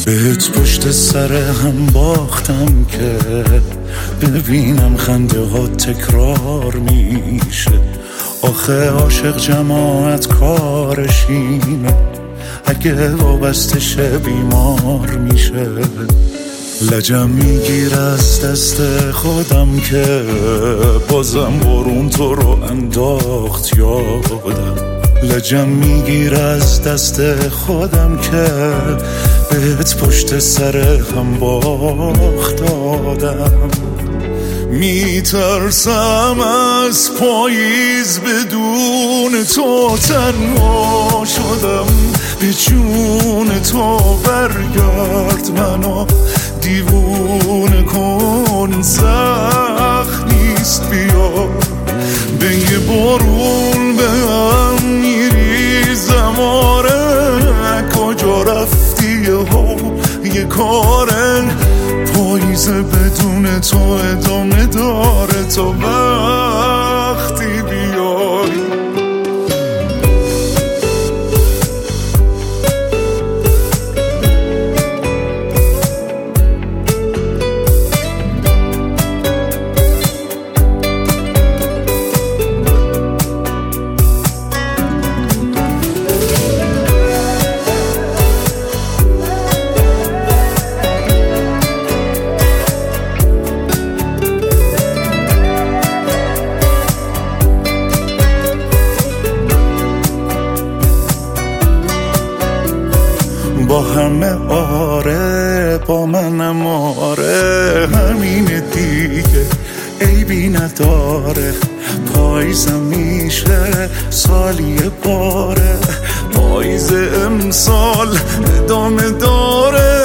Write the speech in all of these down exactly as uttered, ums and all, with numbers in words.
بهت پشت سر هم باختم که ببینم خنده ها تکرار میشه. آخه عاشق جماعت کارش اینه، اگه وابسته شه بیمار میشه. لجم میگیر از دست خودم که بازم بارون تو رو انداخت یادم. لجم میگیر از دست خودم که بهت پشت سر هم باخت دادم. میترسم از پاییز بدون تو تنها شدم. به جون تو برگرد منو دیوونه کن، سخت نیست بیا. به یه بارون به هم میریزم، آره کجا رفتی ها یه کاره. پاییزه بدون تو ادامه داره تا وقتی بیای. با همه آره، با منم آره، همینه دیگه عیبی نداره. پاییزم میشه سالی باره، پاییز امسال ادامه داره.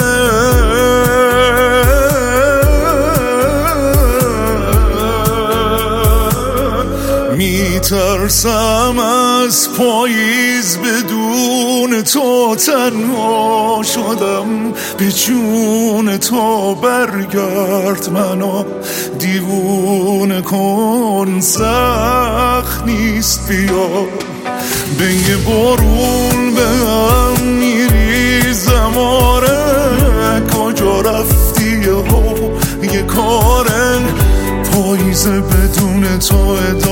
میترسم از پاییز بدون تو تنها شدم. به جون تو برگرد منو دیوونه کن، سخت نیست بیا. به یه بارون به هم میریزم، آره کجا رفتی ها یه کاره. پاییز بدون تو